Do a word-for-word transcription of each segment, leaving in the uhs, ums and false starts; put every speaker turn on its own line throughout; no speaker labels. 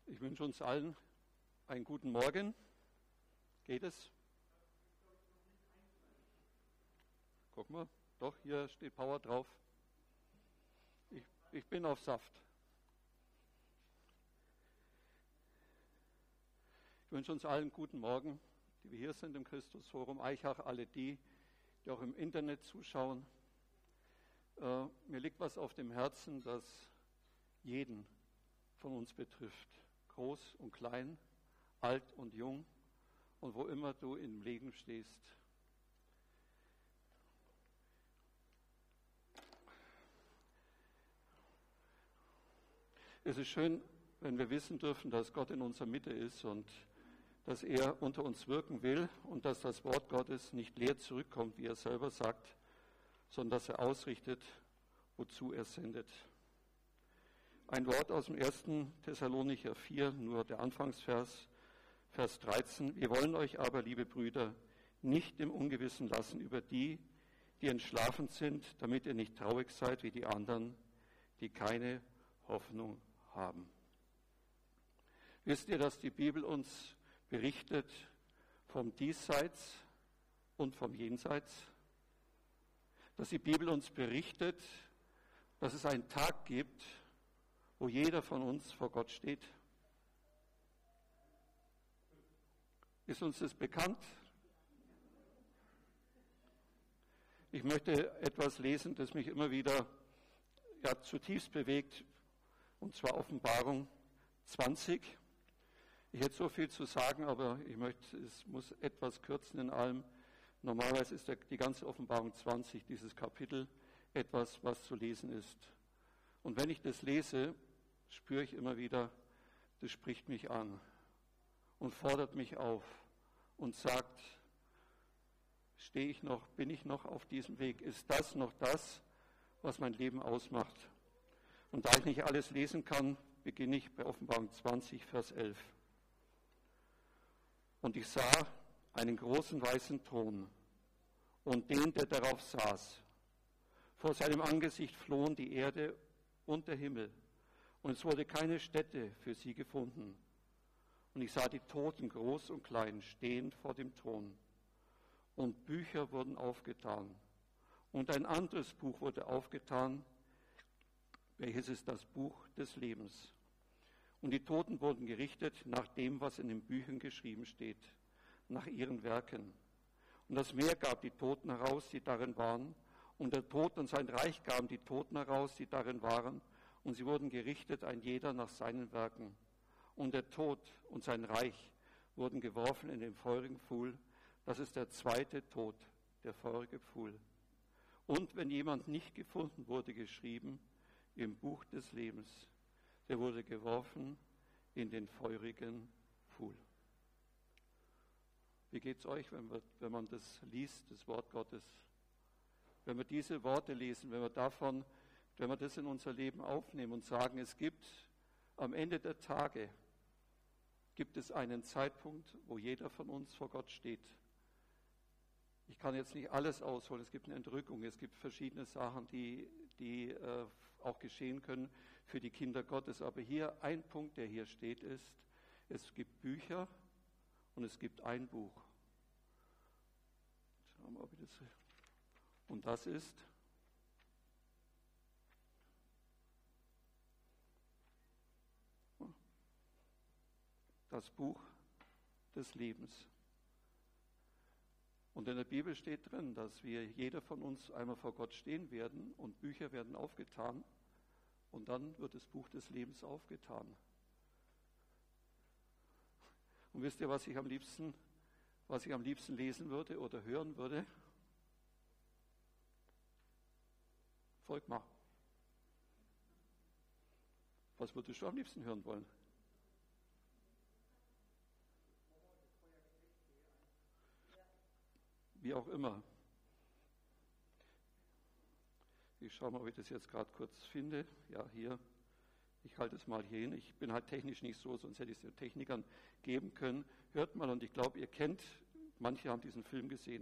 Ich wünsche uns allen einen guten Morgen. Geht es? Guck mal, doch, hier steht Power drauf. Ich, ich bin auf Saft. Ich wünsche uns allen guten Morgen, die wir hier sind im Christusforum Aichach, alle die, die auch im Internet zuschauen. Äh, mir liegt was auf dem Herzen, das jeden von uns betrifft. Groß und klein, alt und jung und wo immer du im Leben stehst. Es ist schön, wenn wir wissen dürfen, dass Gott in unserer Mitte ist und dass er unter uns wirken will und dass das Wort Gottes nicht leer zurückkommt, wie er selber sagt, sondern dass er ausrichtet, wozu er sendet. Ein Wort aus dem ersten Thessalonicher vier, nur der Anfangsvers, Vers dreizehn. Wir wollen euch aber, liebe Brüder, nicht im Ungewissen lassen über die, die entschlafen sind, damit ihr nicht traurig seid wie die anderen, die keine Hoffnung haben. Wisst ihr, dass die Bibel uns berichtet vom Diesseits und vom Jenseits? Dass die Bibel uns berichtet, dass es einen Tag gibt, wo jeder von uns vor Gott steht? Ist uns das bekannt? Ich möchte etwas lesen, das mich immer wieder ja, zutiefst bewegt, und zwar Offenbarung zwanzig. Ich hätte so viel zu sagen, aber ich möchte, es muss etwas kürzen in allem. Normalerweise ist der, die ganze Offenbarung zwanzig, dieses Kapitel, etwas, was zu lesen ist. Und wenn ich das lese, spüre ich immer wieder, das spricht mich an und fordert mich auf und sagt, stehe ich noch, bin ich noch auf diesem Weg? Ist das noch das, was mein Leben ausmacht? Und da ich nicht alles lesen kann, beginne ich bei Offenbarung zwanzig, Vers elf. Und ich sah einen großen weißen Thron und den, der darauf saß. Vor seinem Angesicht flohen die Erde und der Himmel. Und es wurde keine Stätte für sie gefunden. Und ich sah die Toten, groß und klein, stehend vor dem Thron. Und Bücher wurden aufgetan. Und ein anderes Buch wurde aufgetan, welches ist das Buch des Lebens. Und die Toten wurden gerichtet nach dem, was in den Büchern geschrieben steht, nach ihren Werken. Und das Meer gab die Toten heraus, die darin waren. Und der Tod und sein Reich gaben die Toten heraus, die darin waren. Und sie wurden gerichtet, ein jeder nach seinen Werken. Und der Tod und sein Reich wurden geworfen in den feurigen Pfuhl. Das ist der zweite Tod, der feurige Pfuhl. Und wenn jemand nicht gefunden wurde, geschrieben im Buch des Lebens, der wurde geworfen in den feurigen Pfuhl. Wie geht es euch, wenn, wir, wenn man das liest, das Wort Gottes? Wenn wir diese Worte lesen, wenn wir davon Wenn wir das in unser Leben aufnehmen und sagen, es gibt am Ende der Tage, gibt es einen Zeitpunkt, wo jeder von uns vor Gott steht. Ich kann jetzt nicht alles ausholen, es gibt eine Entrückung, es gibt verschiedene Sachen, die, die äh, auch geschehen können für die Kinder Gottes. Aber hier ein Punkt, der hier steht, ist, es gibt Bücher und es gibt ein Buch. Schauen wir, ob ich das, und das ist das Buch des Lebens. Und in der Bibel steht drin, dass wir, jeder von uns, einmal vor Gott stehen werden und Bücher werden aufgetan und dann wird das Buch des Lebens aufgetan. Und wisst ihr, was ich am liebsten, was ich am liebsten lesen würde oder hören würde? Folgt mal. Was würdest du am liebsten hören wollen? Wie auch immer. Ich schaue mal, ob ich das jetzt gerade kurz finde. Ja, hier. Ich halte es mal hier hin. Ich bin halt technisch nicht so, sonst hätte ich es den Technikern geben können. Hört mal, und ich glaube, ihr kennt, manche haben diesen Film gesehen.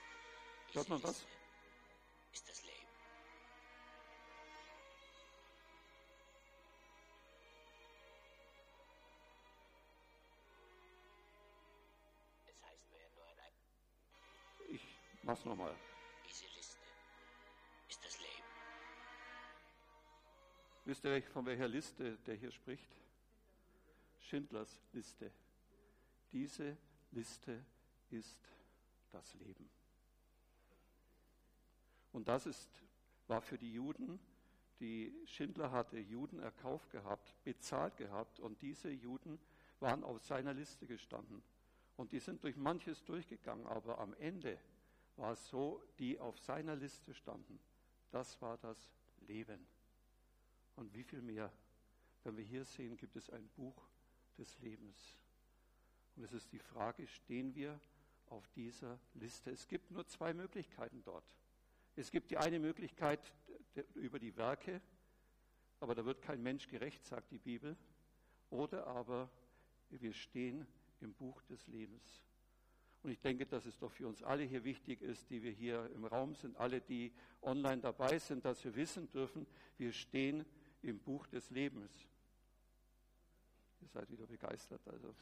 Hört man was?
Ist das Leben.
Mach's nochmal.
Diese Liste ist das Leben.
Wisst ihr, von welcher Liste der hier spricht? Schindlers Liste. Diese Liste ist das Leben. Und das ist, war für die Juden, die Schindler hatte Juden erkauft gehabt, bezahlt gehabt, und diese Juden waren auf seiner Liste gestanden. Und die sind durch manches durchgegangen, aber am Ende war es so, die auf seiner Liste standen. Das war das Leben. Und wie viel mehr, wenn wir hier sehen, gibt es ein Buch des Lebens. Und es ist die Frage, stehen wir auf dieser Liste? Es gibt nur zwei Möglichkeiten dort. Es gibt die eine Möglichkeit über die Werke, aber da wird kein Mensch gerecht, sagt die Bibel. Oder aber wir stehen im Buch des Lebens. Und ich denke, dass es doch für uns alle hier wichtig ist, die wir hier im Raum sind, alle, die online dabei sind, dass wir wissen dürfen, wir stehen im Buch des Lebens. Ihr seid wieder begeistert. Also.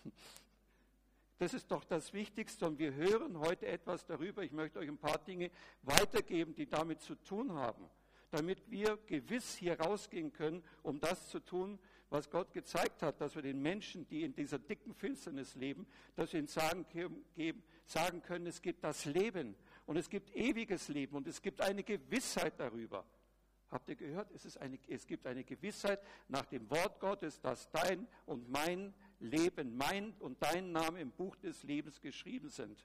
Das ist doch das Wichtigste, und wir hören heute etwas darüber. Ich möchte euch ein paar Dinge weitergeben, die damit zu tun haben, damit wir gewiss hier rausgehen können, um das zu tun, was Gott gezeigt hat, dass wir den Menschen, die in dieser dicken Finsternis leben, dass wir ihnen sagen, geben, sagen können, es gibt das Leben und es gibt ewiges Leben und es gibt eine Gewissheit darüber. Habt ihr gehört? Es, ist eine, es gibt eine Gewissheit nach dem Wort Gottes, dass dein und mein Leben, mein und dein Name im Buch des Lebens geschrieben sind.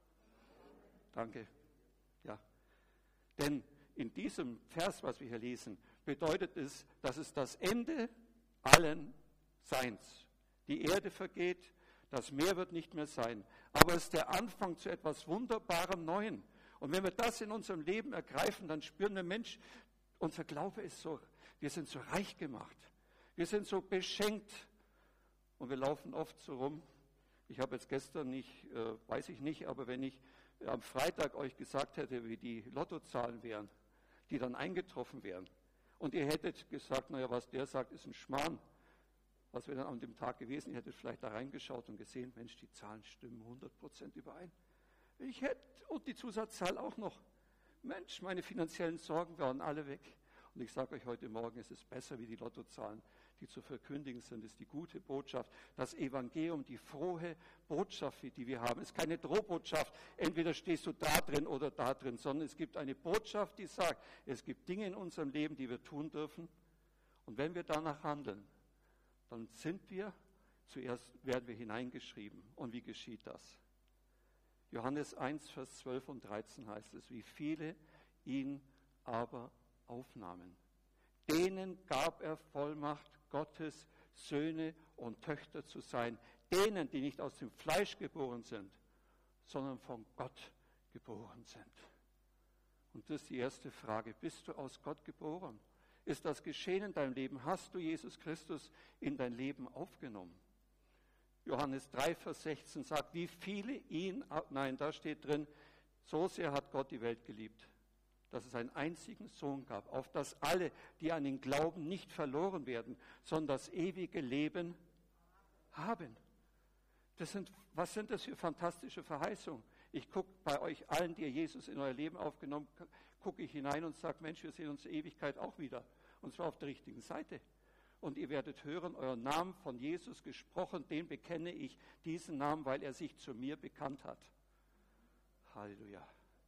Danke. Ja. Denn in diesem Vers, was wir hier lesen, bedeutet es, dass es das Ende allen Seins. Die Erde vergeht, das Meer wird nicht mehr sein, aber es ist der Anfang zu etwas Wunderbarem Neuen. Und wenn wir das in unserem Leben ergreifen, dann spüren wir, Mensch, unser Glaube ist so, wir sind so reich gemacht, wir sind so beschenkt und wir laufen oft so rum. Ich habe jetzt gestern nicht, äh, weiß ich nicht, aber wenn ich äh, am Freitag euch gesagt hätte, wie die Lottozahlen wären, die dann eingetroffen wären, und ihr hättet gesagt, naja, was der sagt, ist ein Schmarrn, was wäre dann an dem Tag gewesen? Ihr hättet vielleicht da reingeschaut und gesehen, Mensch, die Zahlen stimmen hundert Prozent überein. Ich hätte, und die Zusatzzahl auch noch. Mensch, meine finanziellen Sorgen waren alle weg. Und ich sage euch heute Morgen, es ist besser wie die Lottozahlen, die zu verkündigen sind. Es ist die gute Botschaft, das Evangelium, die frohe Botschaft, die wir haben. Es ist keine Drohbotschaft, entweder stehst du da drin oder da drin, sondern es gibt eine Botschaft, die sagt, es gibt Dinge in unserem Leben, die wir tun dürfen. Und wenn wir danach handeln, dann sind wir, zuerst werden wir hineingeschrieben. Und wie geschieht das? Johannes eins, Vers zwölf und dreizehn heißt es, wie viele ihn aber aufnahmen. Denen gab er Vollmacht, Gottes Söhne und Töchter zu sein. Denen, die nicht aus dem Fleisch geboren sind, sondern von Gott geboren sind. Und das ist die erste Frage. Bist du aus Gott geboren? Ist das geschehen in deinem Leben? Hast du Jesus Christus in dein Leben aufgenommen? Johannes drei, Vers sechzehn sagt, wie viele ihn, nein, da steht drin, so sehr hat Gott die Welt geliebt, dass es einen einzigen Sohn gab, auf dass alle, die an ihn glauben, nicht verloren werden, sondern das ewige Leben haben. Das sind, was sind das für fantastische Verheißungen? Ich gucke bei euch allen, die ihr Jesus in euer Leben aufgenommen habt, gucke ich hinein und sage, Mensch, wir sehen uns in Ewigkeit auch wieder. Und zwar auf der richtigen Seite. Und ihr werdet hören, euren Namen von Jesus gesprochen, den bekenne ich, diesen Namen, weil er sich zu mir bekannt hat. Halleluja.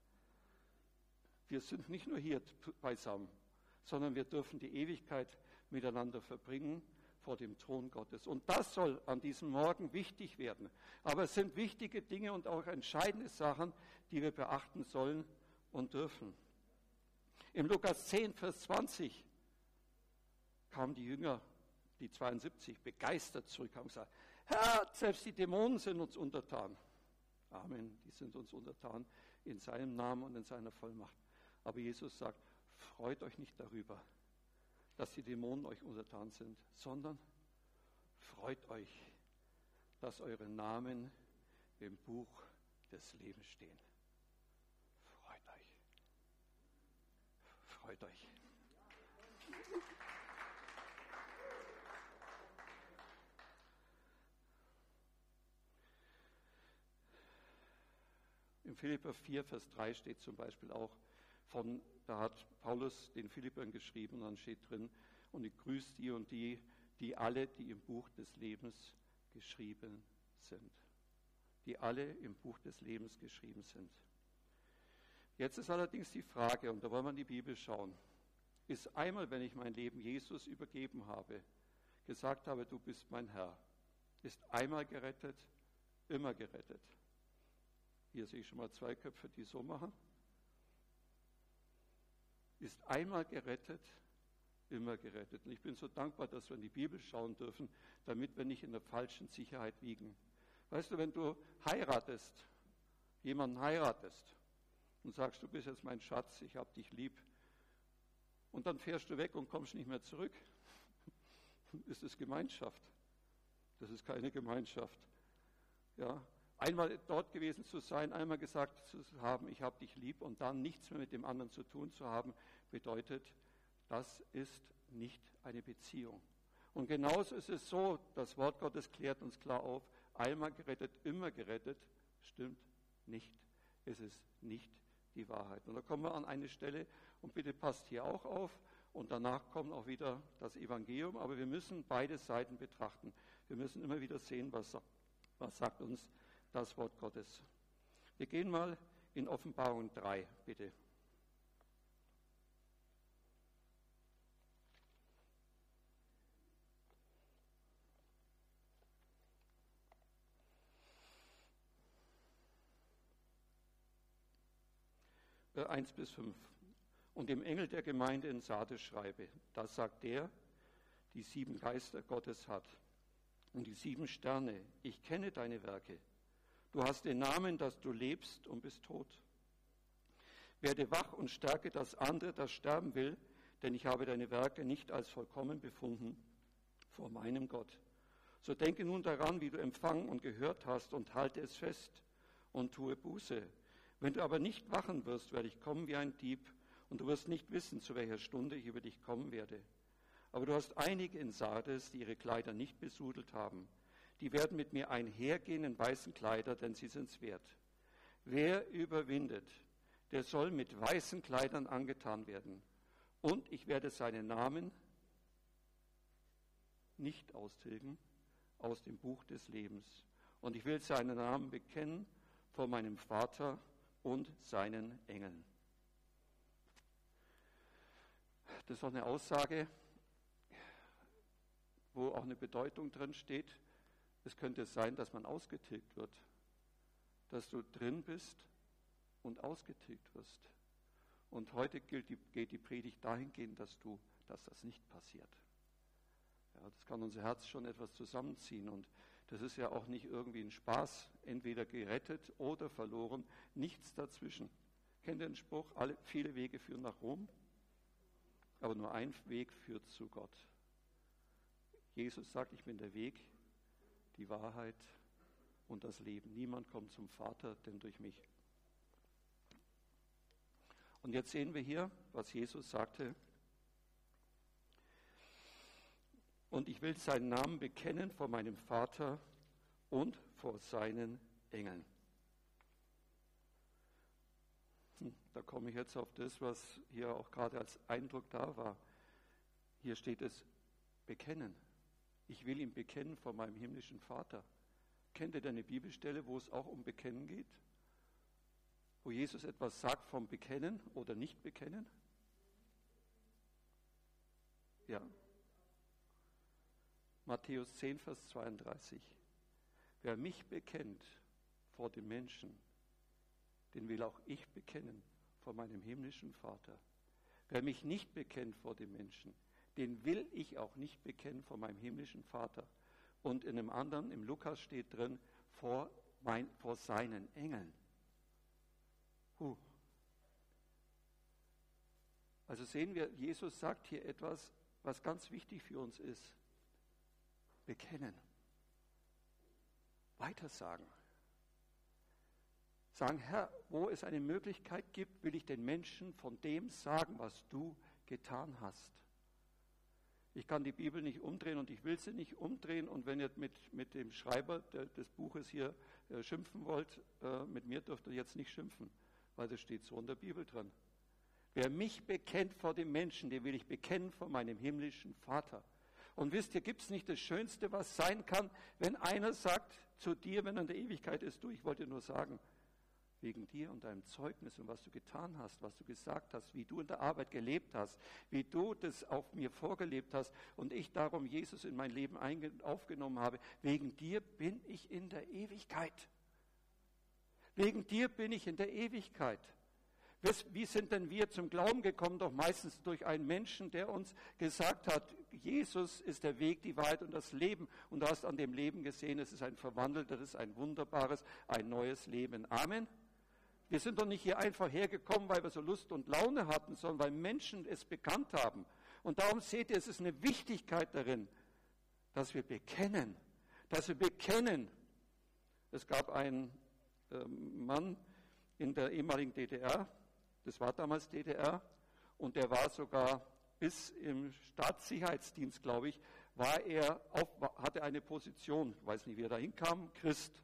Wir sind nicht nur hier beisammen, sondern wir dürfen die Ewigkeit miteinander verbringen vor dem Thron Gottes. Und das soll an diesem Morgen wichtig werden. Aber es sind wichtige Dinge und auch entscheidende Sachen, die wir beachten sollen und dürfen. Im Lukas zehn, Vers zwanzig kamen die Jünger, die zweiundsiebzig, begeistert zurück, haben gesagt, Herr, selbst die Dämonen sind uns untertan. Amen, die sind uns untertan in seinem Namen und in seiner Vollmacht. Aber Jesus sagt, freut euch nicht darüber, dass die Dämonen euch untertan sind, sondern freut euch, dass eure Namen im Buch des Lebens stehen. Freut euch. Freut euch. In Philipper vier, Vers drei steht zum Beispiel auch von, da hat Paulus den Philippern geschrieben und dann steht drin, und ich grüße die und die, die alle, die im Buch des Lebens geschrieben sind. Die alle im Buch des Lebens geschrieben sind. Jetzt ist allerdings die Frage, und da wollen wir in die Bibel schauen, ist einmal, wenn ich mein Leben Jesus übergeben habe, gesagt habe, du bist mein Herr, ist einmal gerettet, immer gerettet. Hier sehe ich schon mal zwei Köpfe, die so machen. Ist einmal gerettet, immer gerettet. Und ich bin so dankbar, dass wir in die Bibel schauen dürfen, damit wir nicht in der falschen Sicherheit liegen. Weißt du, wenn du heiratest, jemanden heiratest und sagst, du bist jetzt mein Schatz, ich habe dich lieb, und dann fährst du weg und kommst nicht mehr zurück, ist es Gemeinschaft. Das ist keine Gemeinschaft. Ja, einmal dort gewesen zu sein, einmal gesagt zu haben, ich habe dich lieb, und dann nichts mehr mit dem anderen zu tun zu haben, bedeutet, das ist nicht eine Beziehung. Und genauso ist es so, das Wort Gottes klärt uns klar auf, einmal gerettet, immer gerettet, stimmt nicht. Es ist nicht die Wahrheit. Und da kommen wir an eine Stelle, und bitte passt hier auch auf, und danach kommt auch wieder das Evangelium, aber wir müssen beide Seiten betrachten. Wir müssen immer wieder sehen, was, was sagt uns das Wort Gottes. Wir gehen mal in Offenbarung drei, bitte. eins bis fünf. Und dem Engel der Gemeinde in Sardes schreibe, das sagt der, die sieben Geister Gottes hat und die sieben Sterne. Ich kenne deine Werke. Du hast den Namen, dass du lebst und bist tot. Werde wach und stärke das andere, das sterben will, denn ich habe deine Werke nicht als vollkommen befunden vor meinem Gott. So denke nun daran, wie du empfangen und gehört hast, und halte es fest und tue Buße. Wenn du aber nicht wachen wirst, werde ich kommen wie ein Dieb, und du wirst nicht wissen, zu welcher Stunde ich über dich kommen werde. Aber du hast einige in Sardes, die ihre Kleider nicht besudelt haben. Die werden mit mir einhergehen in weißen Kleider, denn sie sind's wert. Wer überwindet, der soll mit weißen Kleidern angetan werden. Und ich werde seinen Namen nicht austilgen aus dem Buch des Lebens. Und ich will seinen Namen bekennen vor meinem Vater und seinen Engeln. Das ist auch eine Aussage, wo auch eine Bedeutung drin steht. Es könnte sein, dass man ausgetilgt wird, dass du drin bist und ausgetilgt wirst. Und heute gilt die, geht die Predigt dahingehend, dass, du, dass das nicht passiert. Ja, das kann unser Herz schon etwas zusammenziehen, und das ist ja auch nicht irgendwie ein Spaß, entweder gerettet oder verloren, nichts dazwischen. Kennt ihr den Spruch, alle, viele Wege führen nach Rom, aber nur ein Weg führt zu Gott. Jesus sagt, ich bin der Weg, die Wahrheit und das Leben. Niemand kommt zum Vater, denn durch mich. Und jetzt sehen wir hier, was Jesus sagte. Und ich will seinen Namen bekennen vor meinem Vater und vor seinen Engeln. Hm, da komme ich jetzt auf das, was hier auch gerade als Eindruck da war. Hier steht es, bekennen. Ich will ihn bekennen vor meinem himmlischen Vater. Kennt ihr eine Bibelstelle, wo es auch um Bekennen geht? Wo Jesus etwas sagt vom Bekennen oder Nicht-Bekennen? Ja. Matthäus zehn, Vers zweiunddreißig. Wer mich bekennt vor den Menschen, den will auch ich bekennen vor meinem himmlischen Vater. Wer mich nicht bekennt vor den Menschen, den will ich auch nicht bekennen vor meinem himmlischen Vater. Und in einem anderen, im Lukas steht drin, vor, mein, vor seinen Engeln. Huh. Also sehen wir, Jesus sagt hier etwas, was ganz wichtig für uns ist. Bekennen. Weitersagen. Sagen, Herr, wo es eine Möglichkeit gibt, will ich den Menschen von dem sagen, was du getan hast. Ich kann die Bibel nicht umdrehen und ich will sie nicht umdrehen. Und wenn ihr mit, mit dem Schreiber de, des Buches hier äh, schimpfen wollt, äh, mit mir dürft ihr jetzt nicht schimpfen, weil das steht so in der Bibel drin. Wer mich bekennt vor dem Menschen, den will ich bekennen vor meinem himmlischen Vater. Und wisst ihr, gibt es nicht das Schönste, was sein kann, wenn einer sagt zu dir, wenn er in der Ewigkeit ist, du, ich wollte nur sagen, wegen dir und deinem Zeugnis und was du getan hast, was du gesagt hast, wie du in der Arbeit gelebt hast, wie du das auf mir vorgelebt hast und ich darum Jesus in mein Leben aufgenommen habe, wegen dir bin ich in der Ewigkeit. Wegen dir bin ich in der Ewigkeit. Wie sind denn wir zum Glauben gekommen? Doch meistens durch einen Menschen, der uns gesagt hat, Jesus ist der Weg, die Wahrheit und das Leben. Und du hast an dem Leben gesehen, es ist ein verwandeltes, ein wunderbares, ein neues Leben. Amen. Wir sind doch nicht hier einfach hergekommen, weil wir so Lust und Laune hatten, sondern weil Menschen es bekannt haben. Und darum seht ihr, es ist eine Wichtigkeit darin, dass wir bekennen, dass wir bekennen. Es gab einen äh, Mann in der ehemaligen D D R, das war damals D D R, und der war sogar bis im Staatssicherheitsdienst, glaube ich, war er auf, hatte eine Position, weiß nicht, wie er da hinkam, Christ.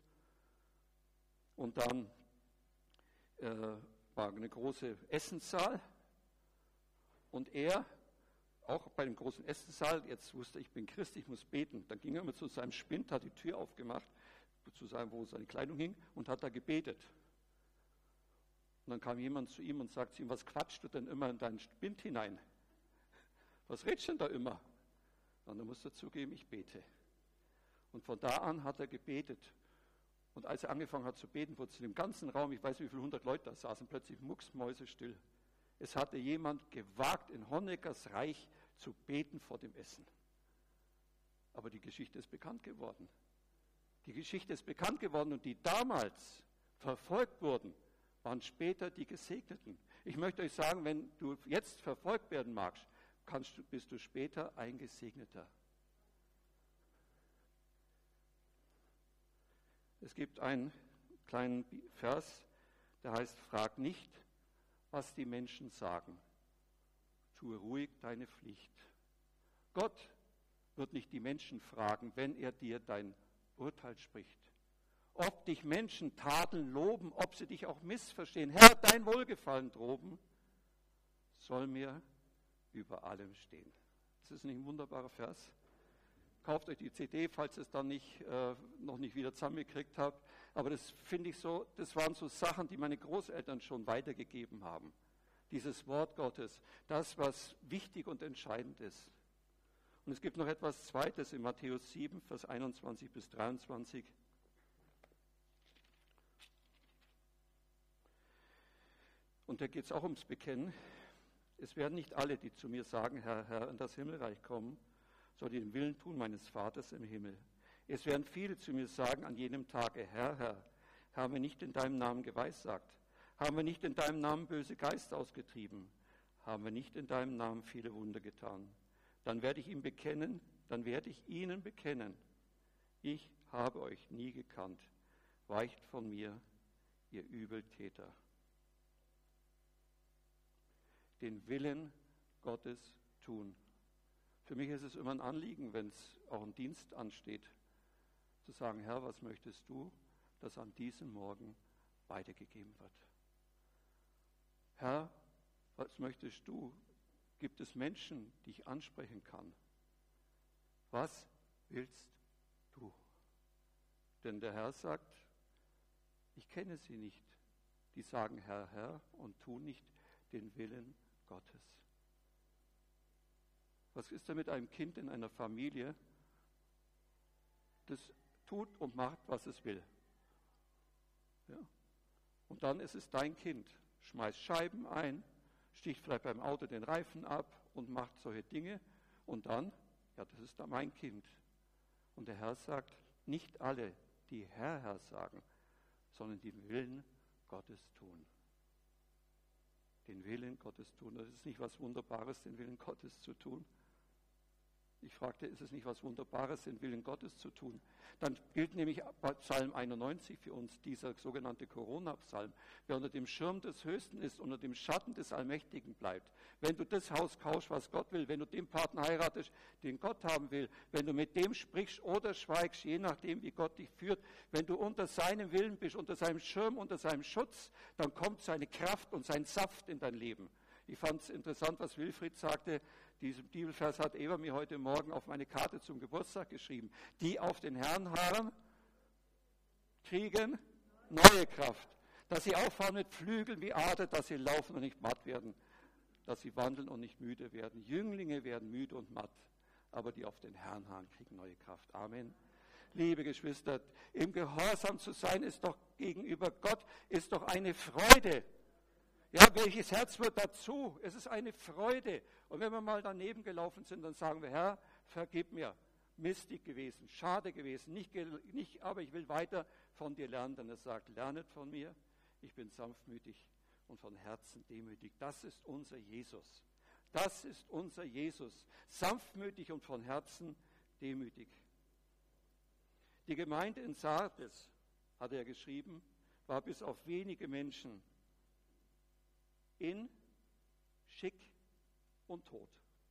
Und dann äh, war eine große Essenssaal und er, auch bei dem großen Essenssaal, jetzt wusste ich, ich bin Christ, ich muss beten. Dann ging er immer zu seinem Spind, hat die Tür aufgemacht, zu seinem, wo seine Kleidung hing, und hat da gebetet. Und dann kam jemand zu ihm und sagt zu ihm, was quatschst du denn immer in deinen Spind hinein? Was redest du denn da immer? Und dann musste er zugeben, ich bete. Und von da an hat er gebetet. Und als er angefangen hat zu beten, wurde es in dem ganzen Raum, ich weiß nicht, wie viele hundert Leute da saßen, plötzlich mucksmäusestill. Es hatte jemand gewagt, in Honeckers Reich zu beten vor dem Essen. Aber die Geschichte ist bekannt geworden. Die Geschichte ist bekannt geworden und die damals verfolgt wurden, waren später die Gesegneten. Ich möchte euch sagen, wenn du jetzt verfolgt werden magst, kannst du, bist du später ein Gesegneter. Es gibt einen kleinen Vers, der heißt, frag nicht, was die Menschen sagen. Tue ruhig deine Pflicht. Gott wird nicht die Menschen fragen, wenn er dir dein Urteil spricht. Ob dich Menschen tadeln, loben, ob sie dich auch missverstehen. Herr, dein Wohlgefallen droben soll mir über allem stehen. Das ist nicht ein wunderbarer Vers. Kauft euch die C D, falls ihr es dann nicht, äh, noch nicht wieder zusammengekriegt habt. Aber das finde ich so, das waren so Sachen, die meine Großeltern schon weitergegeben haben. Dieses Wort Gottes, das, was wichtig und entscheidend ist. Und es gibt noch etwas Zweites in Matthäus sieben, Vers einundzwanzig bis dreiundzwanzig. Und da geht es auch ums Bekennen. Es werden nicht alle, die zu mir sagen, Herr, Herr, in das Himmelreich kommen, sondern den Willen tun meines Vaters im Himmel. Es werden viele zu mir sagen an jenem Tage, Herr, Herr, haben wir nicht in deinem Namen geweissagt? Haben wir nicht in deinem Namen böse Geister ausgetrieben? Haben wir nicht in deinem Namen viele Wunder getan? Dann werde ich ihm bekennen, dann werde ich ihnen bekennen, ich habe euch nie gekannt. Weicht von mir, ihr Übeltäter. Den Willen Gottes tun. Für mich ist es immer ein Anliegen, wenn es auch ein Dienst ansteht, zu sagen, Herr, was möchtest du, dass an diesem Morgen weitergegeben wird? Herr, was möchtest du? Gibt es Menschen, die ich ansprechen kann? Was willst du? Denn der Herr sagt, ich kenne sie nicht. Die sagen Herr, Herr und tun nicht den Willen Gottes. Was ist denn mit einem Kind in einer Familie, das tut und macht, was es will? Ja. Und dann ist es dein Kind. Schmeißt Scheiben ein, sticht vielleicht beim Auto den Reifen ab und macht solche Dinge. Und dann, ja, das ist dann mein Kind. Und der Herr sagt, nicht alle, die Herr, Herr sagen, sondern den Willen Gottes tun. Den Willen Gottes tun. Das ist nicht was Wunderbares, den Willen Gottes zu tun. Ich fragte, ist es nicht was Wunderbares, den Willen Gottes zu tun? Dann gilt nämlich Psalm einundneunzig für uns, dieser sogenannte Corona-Psalm. Wer unter dem Schirm des Höchsten ist, unter dem Schatten des Allmächtigen bleibt. Wenn du das Haus kaufst, was Gott will, wenn du den Partner heiratest, den Gott haben will, wenn du mit dem sprichst oder schweigst, je nachdem, wie Gott dich führt, wenn du unter seinem Willen bist, unter seinem Schirm, unter seinem Schutz, dann kommt seine Kraft und sein Saft in dein Leben. Ich fand es interessant, was Wilfried sagte. Diesen Bibelvers hat Eva mir heute Morgen auf meine Karte zum Geburtstag geschrieben. Die auf den Herrn harren, kriegen neue Kraft. Dass sie auffahren mit Flügeln wie Adler, dass sie laufen und nicht matt werden. Dass sie wandeln und nicht müde werden. Jünglinge werden müde und matt, aber die auf den Herrn harren, kriegen neue Kraft. Amen. Liebe Geschwister, im Gehorsam zu sein ist doch gegenüber Gott, ist doch eine Freude. Ja, welches Herz wird dazu? Es ist eine Freude. Und wenn wir mal daneben gelaufen sind, dann sagen wir, Herr, vergib mir. Mistig gewesen, schade gewesen, nicht, nicht, aber ich will weiter von dir lernen. Denn er sagt, lernet von mir, ich bin sanftmütig und von Herzen demütig. Das ist unser Jesus. Das ist unser Jesus. Sanftmütig und von Herzen demütig. Die Gemeinde in Sardes, hat er geschrieben, war bis auf wenige Menschen in, schick und tot.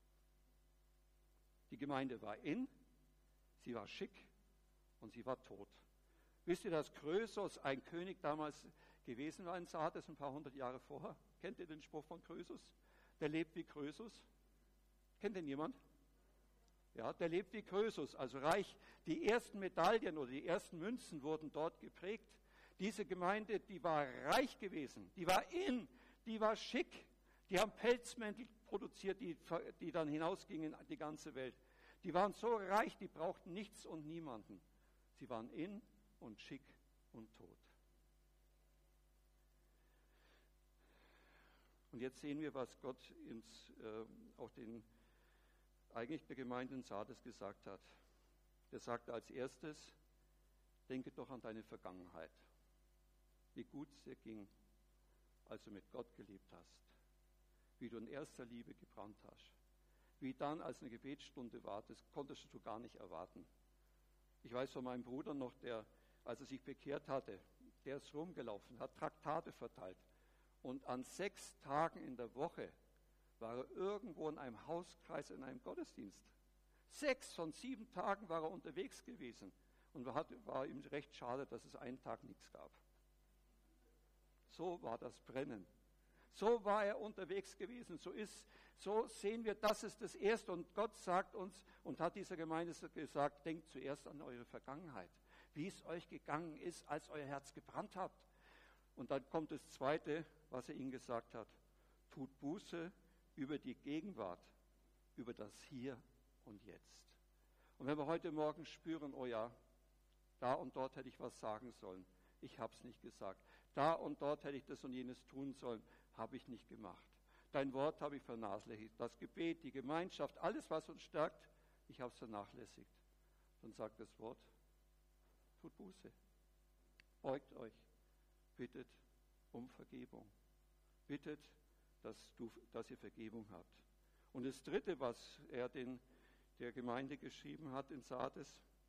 Die Gemeinde war in, sie war schick und sie war tot. Wisst ihr, dass Krösus ein König damals gewesen war in Sardes, ein paar hundert Jahre vorher? Kennt ihr den Spruch von Krösus? Der lebt wie Krösus. Kennt den jemand? Ja, der lebt wie Krösus, also reich. Die ersten Medaillen oder die ersten Münzen wurden dort geprägt. Diese Gemeinde, die war reich gewesen, die war in, die war schick. Die haben Pelzmäntel produziert, die, die dann hinausgingen in die ganze Welt. Die waren so reich, die brauchten nichts und niemanden. Sie waren in und schick und tot. Und jetzt sehen wir, was Gott ins, äh, auch den, eigentlich der Gemeinde in Sardes gesagt hat. Er sagte als erstes, denke doch an deine Vergangenheit, wie gut es dir ging, als du mit Gott gelebt hast, wie du in erster Liebe gebrannt hast, wie dann, als eine Gebetsstunde war, das konntest du gar nicht erwarten. Ich weiß von meinem Bruder noch, der, als er sich bekehrt hatte, der ist rumgelaufen, hat Traktate verteilt und an sechs Tagen in der Woche war er irgendwo in einem Hauskreis, in einem Gottesdienst. Sechs von sieben Tagen war er unterwegs gewesen und war, war ihm recht schade, dass es einen Tag nichts gab. So war das Brennen. So war er unterwegs gewesen. So ist, so sehen wir, das ist das Erste. Und Gott sagt uns und hat dieser Gemeinde gesagt, denkt zuerst an eure Vergangenheit, wie es euch gegangen ist, als euer Herz gebrannt habt. Und dann kommt das Zweite, was er ihnen gesagt hat. Tut Buße über die Gegenwart, über das Hier und Jetzt. Und wenn wir heute Morgen spüren, oh ja, da und dort hätte ich was sagen sollen, ich habe es nicht gesagt. Da und dort hätte ich das und jenes tun sollen, habe ich nicht gemacht. Dein Wort habe ich vernachlässigt. Das Gebet, die Gemeinschaft, alles, was uns stärkt, ich habe es vernachlässigt. Dann sagt das Wort, tut Buße. Beugt euch. Bittet um Vergebung. Bittet, dass, du, dass ihr Vergebung habt. Und das Dritte, was er den, der Gemeinde geschrieben hat in Sardes,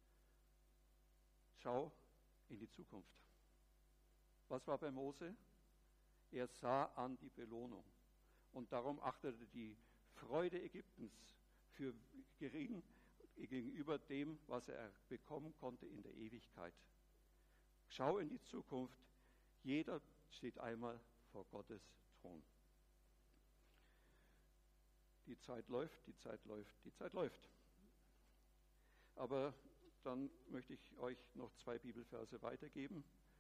schau in die Zukunft. Was war bei Mose? Er sah an die Belohnung. Und darum achtete die Freude Ägyptens für gering gegenüber dem, was er bekommen konnte in der Ewigkeit. Schau in die Zukunft. Jeder steht einmal vor Gottes Thron. Die Zeit läuft, die Zeit läuft, die Zeit läuft. Aber dann möchte ich euch noch zwei Bibelverse weitergeben.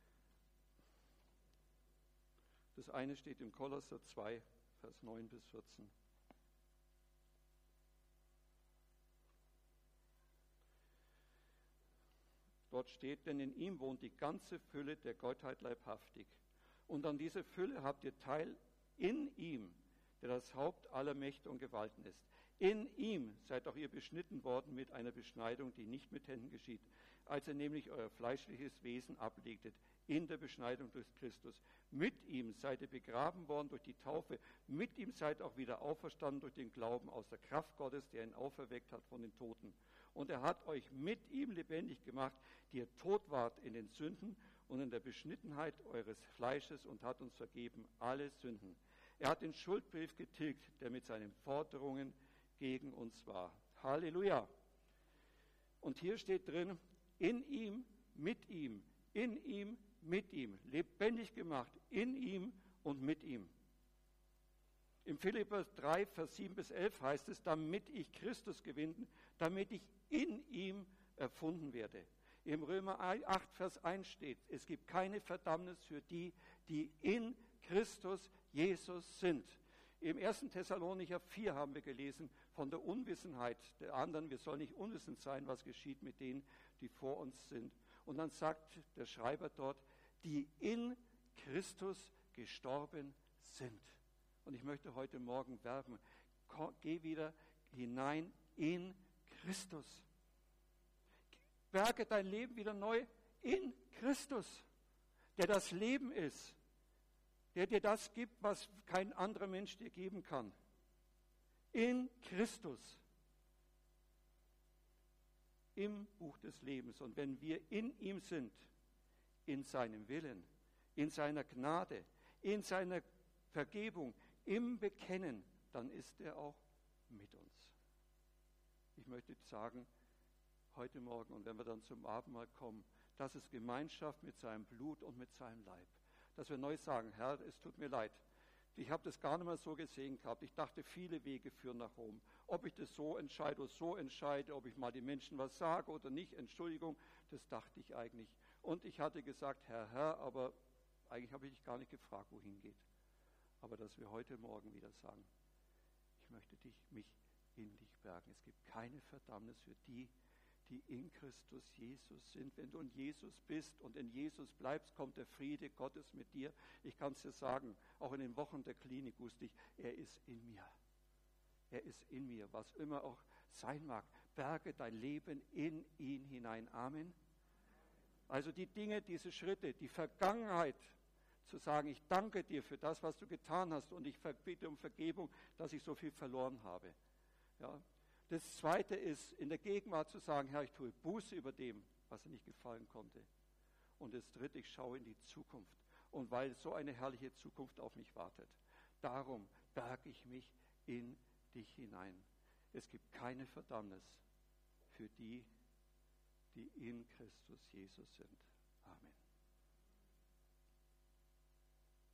Das eine steht in Kolosser zwei, Vers neun bis vierzehn. Dort steht, denn in ihm wohnt die ganze Fülle der Gottheit leibhaftig. Und an dieser Fülle habt ihr Teil in ihm, der das Haupt aller Mächte und Gewalten ist. In ihm seid auch ihr beschnitten worden mit einer Beschneidung, die nicht mit Händen geschieht, als ihr nämlich euer fleischliches Wesen ablegtet, in der Beschneidung durch Christus. Mit ihm seid ihr begraben worden durch die Taufe, mit ihm seid auch wieder auferstanden durch den Glauben aus der Kraft Gottes, der ihn auferweckt hat von den Toten. Und er hat euch mit ihm lebendig gemacht, die ihr tot wart in den Sünden und in der Beschnittenheit eures Fleisches und hat uns vergeben alle Sünden. Er hat den Schuldbrief getilgt, der mit seinen Forderungen gegen uns war. Halleluja! Und hier steht drin, in ihm, mit ihm, in ihm, mit ihm, lebendig gemacht, in ihm und mit ihm. Im Philipper drei, Vers sieben bis elf heißt es, damit ich Christus gewinne, damit ich in ihm erfunden werde. Im Römer acht, Vers eins steht, es gibt keine Verdammnis für die, die in Christus Jesus sind. Im ersten Thessalonicher vier haben wir gelesen von der Unwissenheit der anderen. Wir sollen nicht unwissend sein, was geschieht mit denen, die vor uns sind. Und dann sagt der Schreiber dort, die in Christus gestorben sind. Und ich möchte heute Morgen werben, geh wieder hinein in Christus. Berge dein Leben wieder neu in Christus, der das Leben ist, der dir das gibt, was kein anderer Mensch dir geben kann. In Christus. Im Buch des Lebens. Und wenn wir in ihm sind, in seinem Willen, in seiner Gnade, in seiner Vergebung, im Bekennen, dann ist er auch mit uns. Ich möchte sagen, heute Morgen und wenn wir dann zum Abendmahl kommen, das ist Gemeinschaft mit seinem Blut und mit seinem Leib. Dass wir neu sagen, Herr, es tut mir leid. Ich habe das gar nicht mehr so gesehen gehabt. Ich dachte, viele Wege führen nach Rom. Ob ich das so entscheide oder so entscheide, ob ich mal den Menschen was sage oder nicht, Entschuldigung, das dachte ich eigentlich. Und ich hatte gesagt, Herr, Herr, aber eigentlich habe ich dich gar nicht gefragt, wohin geht. Aber dass wir heute Morgen wieder sagen, ich möchte dich, mich in dich bergen. Es gibt keine Verdammnis für die, die in Christus Jesus sind. Wenn du in Jesus bist und in Jesus bleibst, kommt der Friede Gottes mit dir. Ich kann es dir sagen, auch in den Wochen der Klinik wusste ich, er ist in mir. Er ist in mir, was immer auch sein mag. Berge dein Leben in ihn hinein. Amen. Also die Dinge, diese Schritte, die Vergangenheit, zu sagen, ich danke dir für das, was du getan hast und ich bitte um Vergebung, dass ich so viel verloren habe. Ja. Das Zweite ist, in der Gegenwart zu sagen, Herr, ich tue Buße über dem, was dir nicht gefallen konnte. Und das Dritte, ich schaue in die Zukunft. Und weil so eine herrliche Zukunft auf mich wartet, darum berge ich mich in dich hinein. Es gibt keine Verdammnis für die, die in Christus Jesus sind. Amen.